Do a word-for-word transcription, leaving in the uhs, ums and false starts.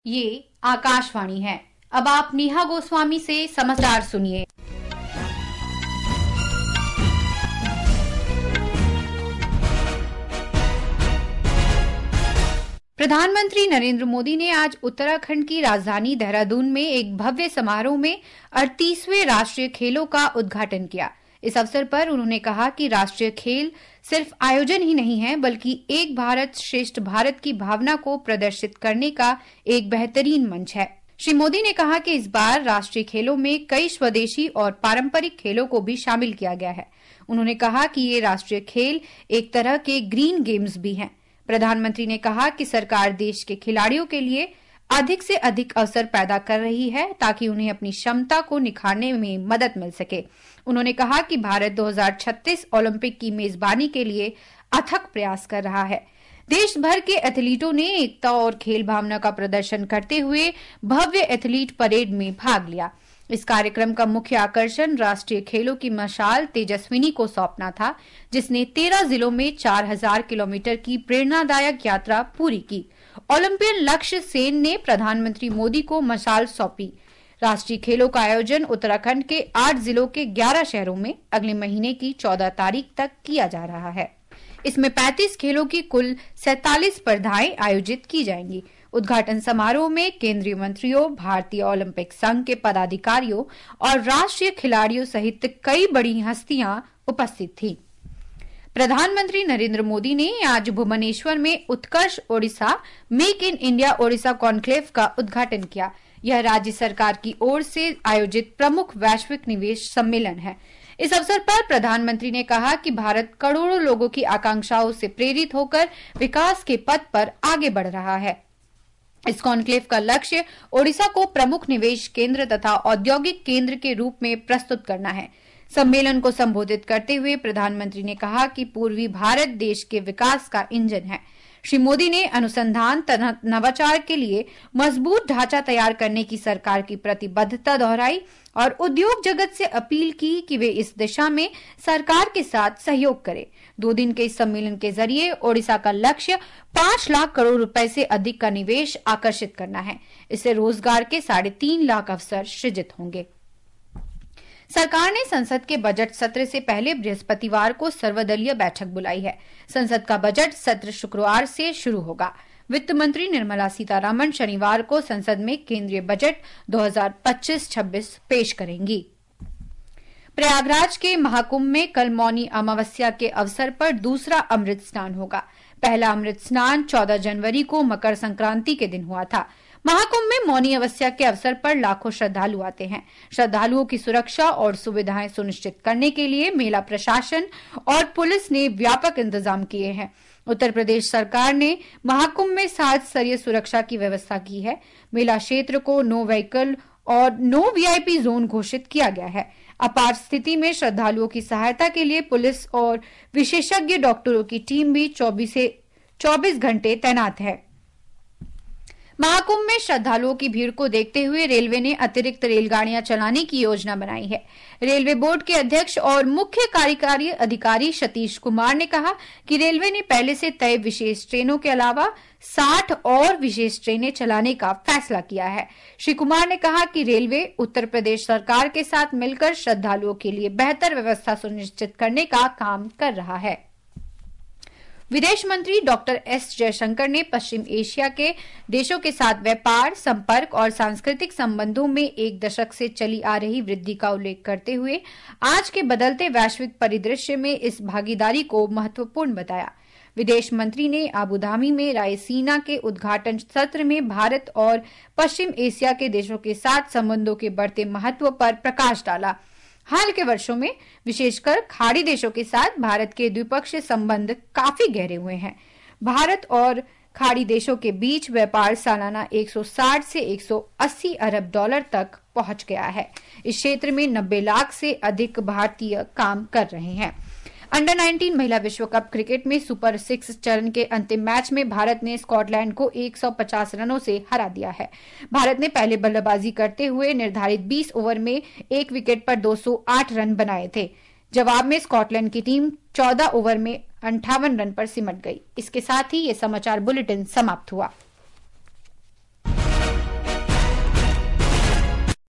ये आकाशवाणी है। अब आप नेहा गोस्वामी से समाचार सुनिए। प्रधानमंत्री नरेंद्र मोदी ने आज उत्तराखंड की राजधानी देहरादून में एक भव्य समारोह में अड़तीसवें राष्ट्रीय खेलों का उद्घाटन किया। इस अवसर पर उन्होंने कहा कि राष्ट्रीय खेल सिर्फ आयोजन ही नहीं है, बल्कि एक भारत श्रेष्ठ भारत की भावना को प्रदर्शित करने का एक बेहतरीन मंच है। श्री मोदी ने कहा कि इस बार राष्ट्रीय खेलों में कई स्वदेशी और पारंपरिक खेलों को भी शामिल किया गया है। उन्होंने कहा कि ये राष्ट्रीय खेल एक तरह के ग्रीन गेम्स भी हैं। प्रधानमंत्री ने कहा कि सरकार देश के खिलाड़ियों के लिए अधिक से अधिक अवसर पैदा कर रही है ताकि उन्हें अपनी क्षमता को निखारने में मदद मिल सके। उन्होंने कहा कि भारत दो हज़ार छत्तीस ओलंपिक की मेजबानी के लिए अथक प्रयास कर रहा है। देश भर के एथलीटों ने एकता और खेल भावना का प्रदर्शन करते हुए भव्य एथलीट परेड में भाग लिया। इस कार्यक्रम का मुख्य आकर्षण राष्ट्रीय खेलों की मशाल तेजस्विनी को सौंपना था, जिसने तेरह जिलों में चार हज़ार किलोमीटर की प्रेरणादायक यात्रा पूरी की। ओलंपियन लक्ष्य सेन ने प्रधानमंत्री मोदी को मशाल सौंपी। राष्ट्रीय खेलों का आयोजन उत्तराखंड के आठ जिलों के ग्यारह शहरों में अगले महीने की चौदह तारीख तक किया जा रहा है। इसमें पैंतीस खेलों की कुल सैंतालीस स्पर्धाएं आयोजित की जाएंगी। उद्घाटन समारोह में केंद्रीय मंत्रियों, भारतीय ओलंपिक संघ के पदाधिकारियों और राष्ट्रीय खिलाड़ियों सहित कई बड़ी हस्तियां उपस्थित थीं। प्रधानमंत्री नरेंद्र मोदी ने आज भुवनेश्वर में Utkarsh Odisha make in India Odisha conclave का उद्घाटन किया। यह राज्य सरकार की ओर से आयोजित प्रमुख वैश्विक निवेश सम्मेलन है। इस अवसर पर प्रधानमंत्री ने कहा कि भारत करोड़ों लोगों की आकांक्षाओं से प्रेरित होकर विकास के पथ पर आगे बढ़ रहा है। इस कॉन्क्लेव का लक्ष्य ओडिशा को प्रमुख निवेश केंद्र तथा औद्योगिक केंद्र के रूप में प्रस्तुत करना है। सम्मेलन को संबोधित करते हुए प्रधानमंत्री ने कहा कि पूर्वी भारत देश के विकास का इंजन है। श्री मोदी ने अनुसंधान तथा नवाचार के लिए मजबूत ढांचा तैयार करने की सरकार की प्रतिबद्धता दोहराई और उद्योग जगत से अपील की कि वे इस दिशा में सरकार के साथ सहयोग करें। दो दिन के इस सम्मेलन के जरिए ओडिशा का लक्ष्य पांच लाख करोड़ रुपए से अधिक का निवेश आकर्षित करना है। इससे रोजगार के साढ़े तीन लाख अवसर सृजित होंगे। सरकार ने संसद के बजट सत्र से पहले बृहस्पतिवार को सर्वदलीय बैठक बुलाई है। संसद का बजट सत्र शुक्रवार से शुरू होगा। वित्त मंत्री निर्मला सीतारामन शनिवार को संसद में केंद्रीय बजट दो हज़ार पच्चीस छब्बीस पेश करेंगी। प्रयागराज के महाकुंभ में कल मौनी अमावस्या के अवसर पर दूसरा अमृत स्नान होगा। पहला अमृत स्नान चौदह जनवरी को मकर संक्रांति के दिन हुआ था। महाकुंभ में मौनी अमावस्या के अवसर पर लाखों श्रद्धालु आते हैं। श्रद्धालुओं की सुरक्षा और सुविधाएं सुनिश्चित करने के लिए मेला प्रशासन और पुलिस ने व्यापक इंतजाम किए हैं। उत्तर प्रदेश सरकार ने महाकुंभ में सात स्तरीय सुरक्षा की व्यवस्था की है। मेला क्षेत्र को नो व्हीकल और नो वीआईपी जोन घोषित किया गया है। आपात स्थिति में श्रद्धालुओं की सहायता के लिए पुलिस और विशेषज्ञ डॉक्टरों की टीम भी चौबीस से चौबीस घंटे तैनात है। महाकुंभ में श्रद्धालुओं की भीड़ को देखते हुए रेलवे ने अतिरिक्त रेलगाड़ियां चलाने की योजना बनाई है। रेलवे बोर्ड के अध्यक्ष और मुख्य कार्यकारी अधिकारी सतीश कुमार ने कहा कि रेलवे ने पहले से तय विशेष ट्रेनों के अलावा साठ और विशेष ट्रेनें चलाने का फैसला किया है। श्री कुमार ने कहा कि रेलवे उत्तर प्रदेश सरकार के साथ मिलकर श्रद्धालुओं के लिए बेहतर व्यवस्था सुनिश्चित करने का काम कर रहा है। विदेश मंत्री डॉक्टर एस जयशंकर ने पश्चिम एशिया के देशों के साथ व्यापार, संपर्क और सांस्कृतिक संबंधों में एक दशक से चली आ रही वृद्धि का उल्लेख करते हुए आज के बदलते वैश्विक परिदृश्य में इस भागीदारी को महत्वपूर्ण बताया। विदेश मंत्री ने आबूधाबी में रायसीना के उद्घाटन सत्र में भारत और पश्चिम एशिया के देशों के साथ संबंधों के बढ़ते महत्व पर प्रकाश डाला। हाल के वर्षों में विशेषकर खाड़ी देशों के साथ भारत के द्विपक्षीय संबंध काफी गहरे हुए हैं। भारत और खाड़ी देशों के बीच व्यापार सालाना एक सौ साठ से एक सौ अस्सी अरब डॉलर तक पहुंच गया है। इस क्षेत्र में नब्बे लाख से अधिक भारतीय काम कर रहे हैं। अंडर उन्नीस महिला विश्व कप क्रिकेट में सुपर सिक्स चरण के अंतिम मैच में भारत ने स्कॉटलैंड को एक सौ पचास रनों से हरा दिया है। भारत ने पहले बल्लेबाजी करते हुए निर्धारित बीस ओवर में एक विकेट पर दो सौ आठ रन बनाए थे। जवाब में स्कॉटलैंड की टीम चौदह ओवर में अंठावन रन पर सिमट गई। इसके साथ ही ये समाचार बुलेटिन समाप्त हुआ।